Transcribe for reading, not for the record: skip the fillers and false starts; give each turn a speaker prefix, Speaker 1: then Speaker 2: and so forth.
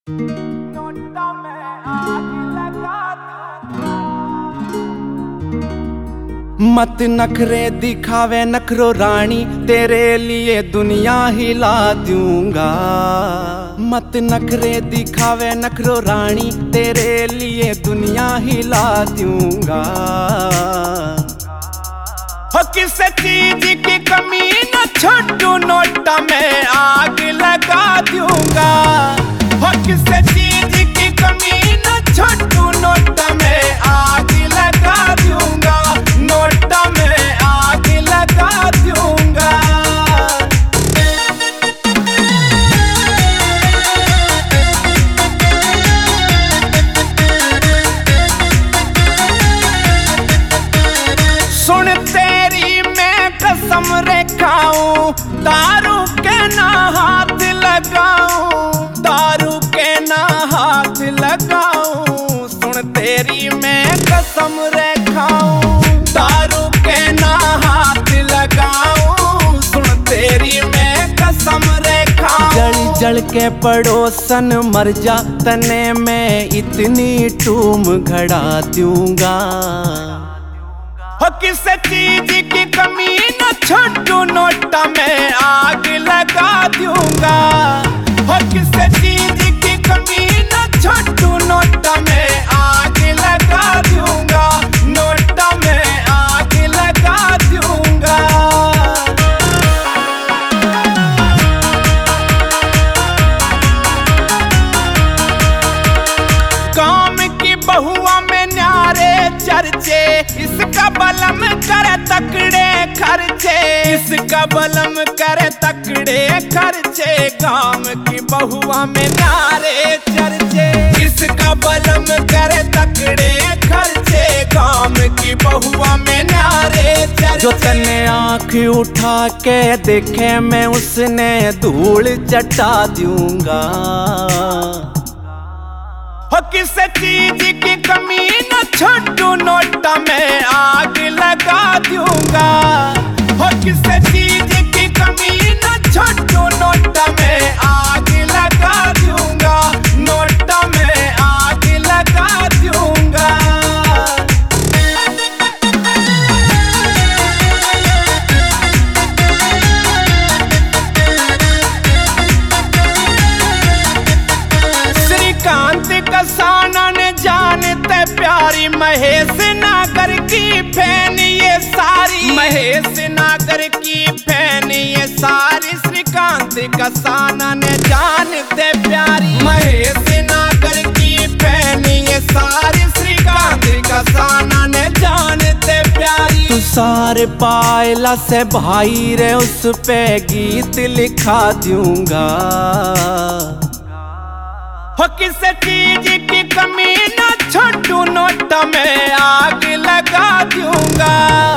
Speaker 1: NOTA में आग लगा दूंगा। मत नखरे दिखावे नखरो रानी, तेरे लिए दुनिया हिला दूंगा। मत नखरे दिखावे नखरो रानी, तेरे लिए दुनिया हिला दूंगा। हो किस चीज की कमी न छोटू, नोटा में आग लगा दूंगा। हो किस चीज की कमी न छोटू, नोटा में आग लगा दूंगा। नोटा में आग लगा दूंगा। सुन तेरी मैं कसम रे खाऊं, दारू के ना हाथ लगाऊं। दारू के ना हाथ लगाऊं। सुन तेरी मैं कसम रे खाऊं, दारू के ना हाथ लगाऊं। सुन तेरी मैं कसम रे खाऊं। जल जल के पड़ोसन मर जा, तने मैं इतनी टूम घड़ा दूंगा। हो किस चीज की कमी न छोटू, नोटा में आग लगा दूंगा। हो किस चीज की कमी न छोटू, नोटा में आग लगा दूंगा। नोटा में आग लगा दूंगा। काम की बहुआ में न्यारे चर्चे, इसका बलम करे तकड़े खर्चे। इसका बलम करे तकड़े खर्चे। काम की बहुआ में न्यारे चर्चे, इसका बलम करे तकड़े खर्चे। काम की बहुआ में न्यारे चर्चे। जो तने आँख उठा के देखे मैं उसने धूल चटा दूंगा। हो किस चीज की कमी न छोटू, नोटा में आग लगा दूंगा। हो किस चीज की कमी न छोटू, नोटा में आग लगा दूंगा। नोटा में आग लगा दूंगा। श्रीकांत कसाना ने जानते प्यारी, महेश नागर की फैन ये सारी। महेश नागर की फैन ये सारी। श्रीकांत कसाना ने जानते प्यारी, महेश नागर की फैन ये सारी। श्रीकांत कसाना ने जानते प्यारी। तू सारे पायला से भाई रे, उस पे गीत लिखा दूंगा। हो किस चीज की कमी न छोटू, नोटा में आग लगा दूंगा।